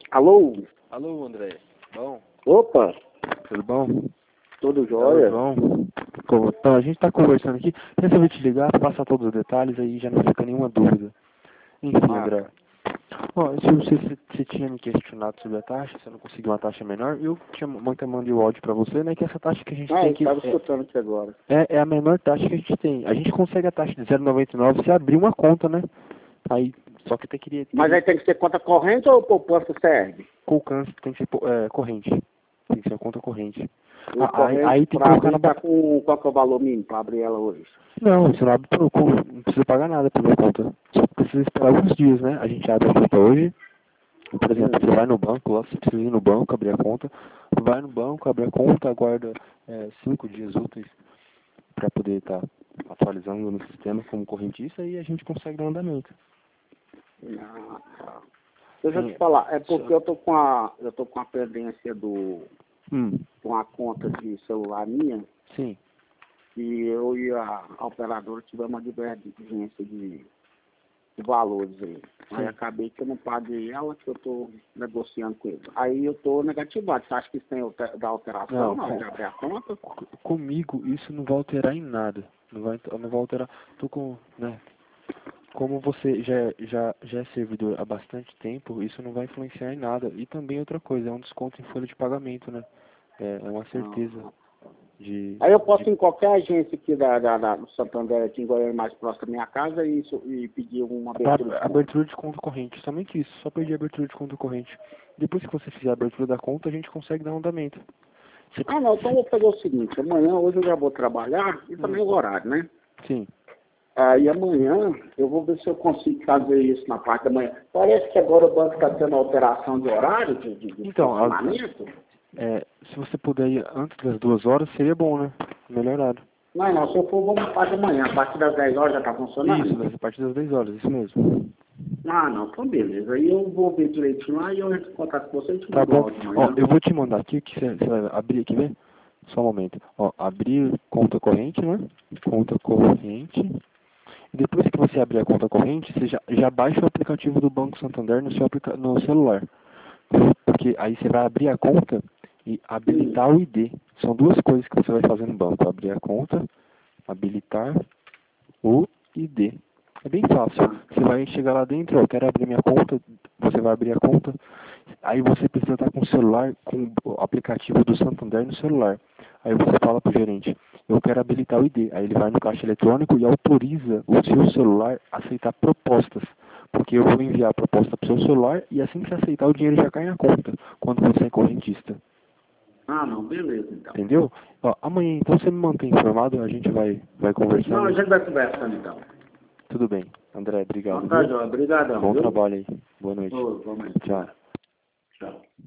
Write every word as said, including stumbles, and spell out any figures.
Alô? Alô, André. Bom? Opa, Tudo bom? tudo jóia? Tudo bom? Como- Então, a gente tá conversando aqui. Resolvi te ligar para passar todos os detalhes, aí já não fica nenhuma dúvida. Enfim, Ah, André. Ó, se você se, se tinha me questionado sobre a taxa, se eu não conseguiu uma taxa menor, eu tinha muito mandei o áudio para você, né? Que essa taxa que a gente ah tem eu aqui estava é, escutando aqui agora. é, é a menor taxa que a gente tem. A gente consegue a taxa de zero vírgula noventa e nove se abrir uma conta, né? Aí, só que tem que queria, Mas aí tem que ser conta corrente ou poupança serve? com o câncer tem que ser pô, é, corrente. Tem que ser uma conta corrente. O Ah, aí, corrente aí tem que para colocar na abrir tá ba- com qual que é o valor mínimo para abrir ela hoje? Não, você não abre por, com, não precisa pagar nada pela conta. Só precisa esperar alguns dias, né? A gente abre a conta hoje. Por exemplo, Hum. você vai no banco, lá você precisa ir no banco, abrir a conta. Vai no banco, abre a conta, aguarda é, cinco dias úteis para poder estar atualizando no sistema como correntista e a gente consegue dar um andamento. Ah, tá. Deixa eu Sim, te falar, é porque só- eu tô com a eu tô com a pendência do Hum, com a conta de celular minha sim. e eu e a, a operadora tivemos uma divergência de, de valores aí. Aí Sim. acabei que eu não paguei ela, que eu tô negociando com ele. Aí eu tô negativado. Você acha que isso tem alter, da alteração Não, na hora com- de abrir a conta? co- comigo isso não vai alterar em nada. Não vai, não vai alterar. Tô com, né? Como você já, é- já, já é servidor há bastante tempo, isso não vai influenciar em nada. E também outra coisa, é um desconto em folha de pagamento, né? É, é uma certeza Ah. de, Aí eu posso ir de em qualquer agência aqui da, da, da, do Santander, aqui em Goiânia, mais próximo da minha casa, e, isso, e pedir uma abertura de pra- conta. abertura de conta corrente. Somente isso, só pedir abertura de conta corrente. Depois que você fizer a abertura da conta, a gente consegue dar um andamento. Você- Ah, não, então eu vou fazer o seguinte, amanhã, hoje eu já vou trabalhar, e também Hum, o horário, né? sim. Aí amanhã eu vou ver se eu consigo fazer isso na parte da manhã. Parece que agora o banco está tendo alteração de horário, de, de, de Então, a- funcionamento. é, se você puder ir antes das duas horas, seria bom, né? Melhorado. Não, não, se eu for, vamos na parte da manhã. A partir das dez horas já está Isso, funcionando? né? A partir das dez horas, isso mesmo. Ah, não, então beleza. Aí eu vou ver direitinho lá e eu entro em contato com você e te Tá mando um bom. áudio de Ó, manhã. eu vou te mandar aqui que você vai abrir aqui, vê? Só um momento. Ó, abrir conta corrente, né? Conta corrente. E depois que você abrir a conta corrente, você já, já baixa o aplicativo do Banco Santander no seu aplica no celular. Porque aí você vai abrir a conta e Hum. habilitar o I D. São duas coisas que você vai fazer no banco. Abrir a conta, habilitar o I D. É bem fácil. Você vai chegar lá dentro, ó, quero abrir minha conta, você vai abrir a conta, aí você precisa estar com o celular, com o aplicativo do Santander no celular. Aí você fala pro gerente, eu quero habilitar o I D. Aí ele vai no caixa eletrônico e autoriza o seu celular a aceitar propostas. Porque eu vou enviar a proposta pro seu celular e assim que você aceitar o dinheiro já cai na conta, quando você é correntista. Ah, não, beleza então. Entendeu? Ó, amanhã então você me mantém informado, a gente vai, vai Não, a conversando. gente vai conversando então. Tudo bem. André, obrigado, Então tá, viu? João. Obrigadão, Bom viu? trabalho aí. Boa noite. Ô, vamos aí. Tchau. Tchau.